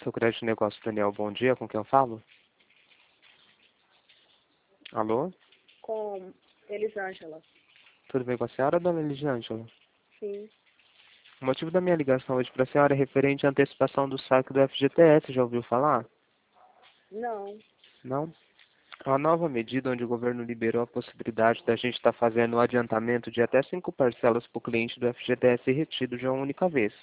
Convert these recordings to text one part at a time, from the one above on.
Seu crédito negócio, Daniel, bom dia, com quem eu falo? Alô? Com Elisângela. Tudo bem com a senhora, dona Elisângela? Sim. O motivo da minha ligação hoje para a senhora é referente à antecipação do saque do FGTS, já ouviu falar? Não. Não? É uma nova medida onde o governo liberou a possibilidade da gente estar fazendo o adiantamento de até 5 parcelas para o cliente do FGTS retido de uma única vez.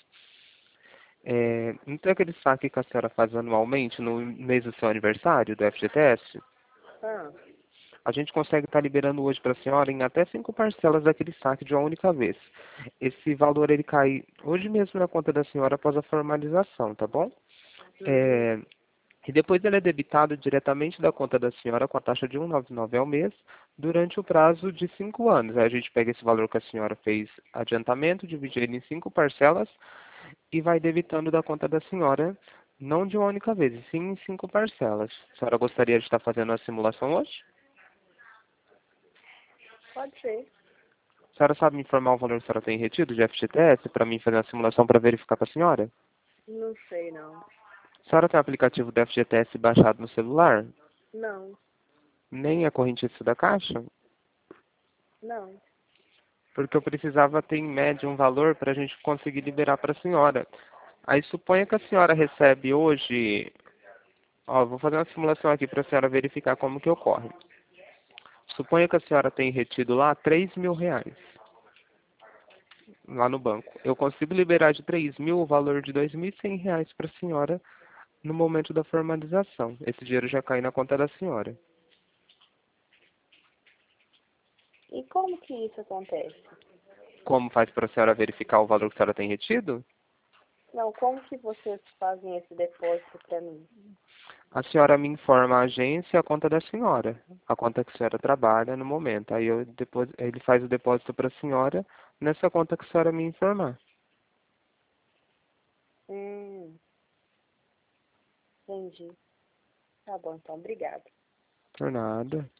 Então aquele saque que a senhora faz anualmente no mês do seu aniversário do FGTS, Ah, a gente consegue estar liberando hoje para a senhora em até 5 parcelas daquele saque de uma única vez. Esse valor ele cai hoje mesmo na conta da senhora após a formalização, tá bom? uhum. E depois ele é debitado diretamente da conta da senhora com a taxa de 1,99 ao mês durante o prazo de 5 anos. Aí a gente pega esse valor que a senhora fez adiantamento, divide ele em 5 parcelas e vai debitando da conta da senhora, não de uma única vez, e sim em 5 parcelas. A senhora gostaria de estar fazendo a simulação hoje? Pode ser. A senhora sabe me informar o valor que a senhora tem retido de FGTS para mim fazer a simulação para verificar para a senhora? Não sei, não. A senhora tem o aplicativo do FGTS baixado no celular? Não. Nem a correntista da Caixa? Não. Porque eu precisava ter em média um valor para a gente conseguir liberar para a senhora. Aí suponha que a senhora recebe hoje, ó, vou fazer uma simulação aqui para a senhora verificar como que ocorre. Suponha que a senhora tem retido lá R$ 3.000, lá no banco. Eu consigo liberar de 3.000 o valor de R$ 2.100 para a senhora no momento da formalização. Esse dinheiro já cai na conta da senhora. E como que isso acontece? Como faz para a senhora verificar o valor que a senhora tem retido? Não, como que vocês fazem esse depósito para mim? A senhora me informa a agência e a conta da senhora, a conta que a senhora trabalha no momento. Aí ele faz o depósito para a senhora nessa conta que a senhora me informar. Entendi. Tá bom, então, obrigada. Por nada.